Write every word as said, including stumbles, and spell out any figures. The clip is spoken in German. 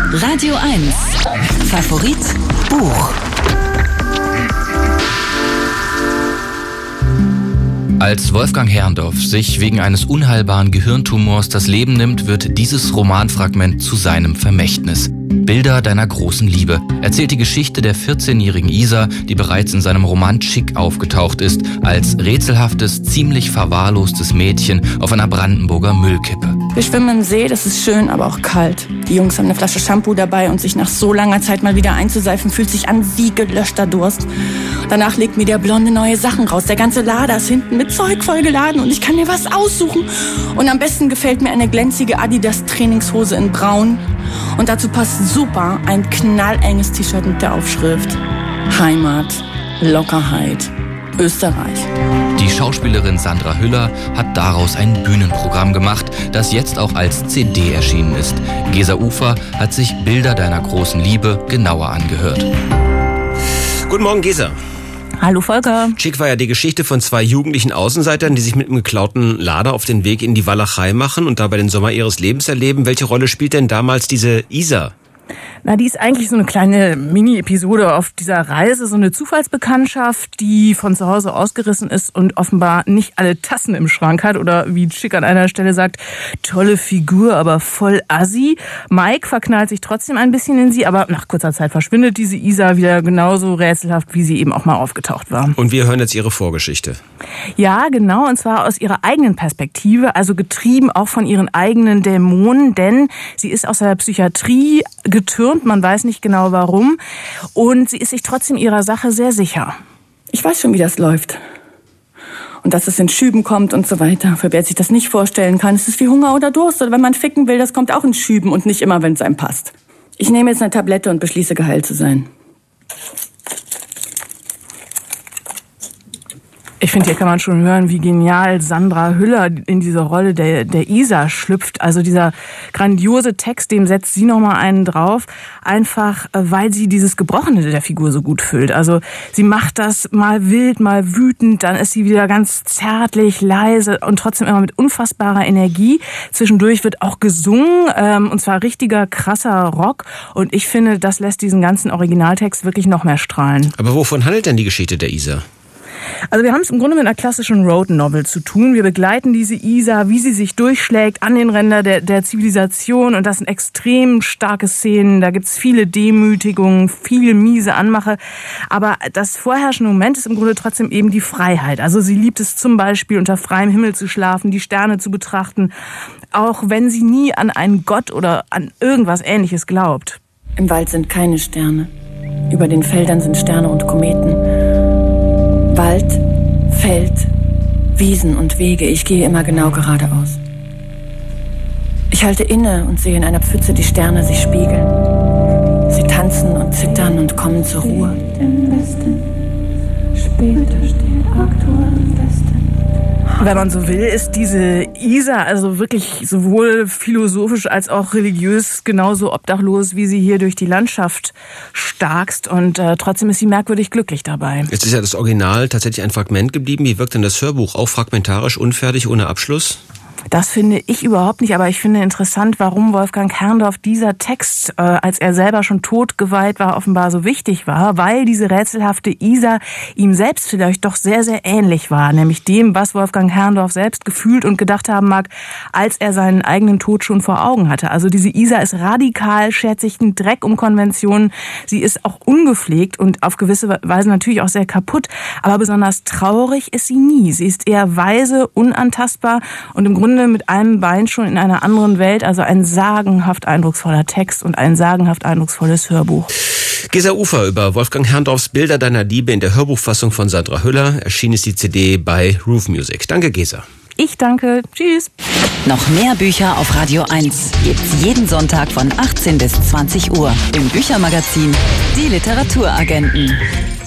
Radio eins. Favorit Buch. Als Wolfgang Herrndorf sich wegen eines unheilbaren Gehirntumors das Leben nimmt, wird dieses Romanfragment zu seinem Vermächtnis. Bilder deiner großen Liebe erzählt die Geschichte der vierzehnjährigen Isa, die bereits in seinem Roman Chick aufgetaucht ist, als rätselhaftes, ziemlich verwahrlostes Mädchen auf einer Brandenburger Müllkippe. Wir schwimmen im See, das ist schön, aber auch kalt. Die Jungs haben eine Flasche Shampoo dabei und sich nach so langer Zeit mal wieder einzuseifen, fühlt sich an wie gelöschter Durst. Danach legt mir der Blonde neue Sachen raus. Der ganze Lader ist hinten mit Zeug vollgeladen und ich kann mir was aussuchen. Und am besten gefällt mir eine glänzige Adidas-Trainingshose in Braun. Und dazu passt super ein knallenges T-Shirt mit der Aufschrift Heimat, Lockerheit, Österreich. Die Schauspielerin Sandra Hüller hat daraus ein Bühnenprogramm gemacht, das jetzt auch als C D erschienen ist. Gesa Ufer hat sich Bilder deiner großen Liebe genauer angehört. Guten Morgen, Gesa. Hallo Volker. Chick war ja die Geschichte von zwei jugendlichen Außenseitern, die sich mit einem geklauten Lader auf den Weg in die Walachei machen und dabei den Sommer ihres Lebens erleben. Welche Rolle spielt denn damals diese Isa? Na, die ist eigentlich so eine kleine Mini-Episode auf dieser Reise, so eine Zufallsbekanntschaft, die von zu Hause ausgerissen ist und offenbar nicht alle Tassen im Schrank hat oder wie Chick an einer Stelle sagt, tolle Figur, aber voll assi. Mike verknallt sich trotzdem ein bisschen in sie, aber nach kurzer Zeit verschwindet diese Isa wieder genauso rätselhaft, wie sie eben auch mal aufgetaucht war. Und wir hören jetzt ihre Vorgeschichte. Ja, genau, und zwar aus ihrer eigenen Perspektive, also getrieben auch von ihren eigenen Dämonen, denn sie ist aus der Psychiatrie getürmt, man weiß nicht genau warum, und sie ist sich trotzdem ihrer Sache sehr sicher. Ich weiß schon, wie das läuft. Und dass es in Schüben kommt und so weiter. Für wer sich das nicht vorstellen kann, ist es wie Hunger oder Durst. Oder wenn man ficken will, das kommt auch in Schüben und nicht immer, wenn es einem passt. Ich nehme jetzt eine Tablette und beschließe, geheilt zu sein. Ich finde, hier kann man schon hören, wie genial Sandra Hüller in diese Rolle der, der Isa schlüpft. Also dieser grandiose Text, dem setzt sie nochmal einen drauf. Einfach, weil sie dieses Gebrochene der Figur so gut füllt. Also sie macht das mal wild, mal wütend, dann ist sie wieder ganz zärtlich, leise und trotzdem immer mit unfassbarer Energie. Zwischendurch wird auch gesungen, ähm, und zwar richtiger, krasser Rock. Und ich finde, das lässt diesen ganzen Originaltext wirklich noch mehr strahlen. Aber wovon handelt denn die Geschichte der Isa? Also wir haben es im Grunde mit einer klassischen Road Novel zu tun. Wir begleiten diese Isa, wie sie sich durchschlägt an den Rändern der, der Zivilisation. Und das sind extrem starke Szenen. Da gibt's viele Demütigungen, viel miese Anmache. Aber das vorherrschende Moment ist im Grunde trotzdem eben die Freiheit. Also sie liebt es zum Beispiel, unter freiem Himmel zu schlafen, die Sterne zu betrachten. Auch wenn sie nie an einen Gott oder an irgendwas Ähnliches glaubt. Im Wald sind keine Sterne. Über den Feldern sind Sterne und Kometen. Wald, Feld, Wiesen und Wege. Ich gehe immer genau geradeaus. Ich halte inne und sehe in einer Pfütze die Sterne sich spiegeln. Sie tanzen und zittern und kommen zur Ruhe. Später steht Arctur im Westen. Wenn man so will, ist diese Isa also wirklich sowohl philosophisch als auch religiös genauso obdachlos, wie sie hier durch die Landschaft starkst. Und äh, trotzdem ist sie merkwürdig glücklich dabei. Jetzt ist ja das Original tatsächlich ein Fragment geblieben. Wie wirkt denn das Hörbuch? Auch fragmentarisch, unfertig, ohne Abschluss? Das finde ich überhaupt nicht, aber ich finde interessant, warum Wolfgang Herrndorf dieser Text, äh, als er selber schon totgeweiht war, offenbar so wichtig war, weil diese rätselhafte Isa ihm selbst vielleicht doch sehr, sehr ähnlich war, nämlich dem, was Wolfgang Herrndorf selbst gefühlt und gedacht haben mag, als er seinen eigenen Tod schon vor Augen hatte. Also diese Isa ist radikal, schert sich einen Dreck um Konventionen, sie ist auch ungepflegt und auf gewisse Weise natürlich auch sehr kaputt, aber besonders traurig ist sie nie. Sie ist eher weise, unantastbar und im Grunde mit einem Bein schon in einer anderen Welt, also ein sagenhaft eindrucksvoller Text und ein sagenhaft eindrucksvolles Hörbuch. Gesa Ufer über Wolfgang Herrndorfs Bilder deiner Liebe in der Hörbuchfassung von Sandra Hüller. Erschienen ist die C D bei Roof Music. Danke, Gesa. Ich danke. Tschüss. Noch mehr Bücher auf Radio eins gibt's jeden Sonntag von achtzehn bis zwanzig Uhr im Büchermagazin Die Literaturagenten.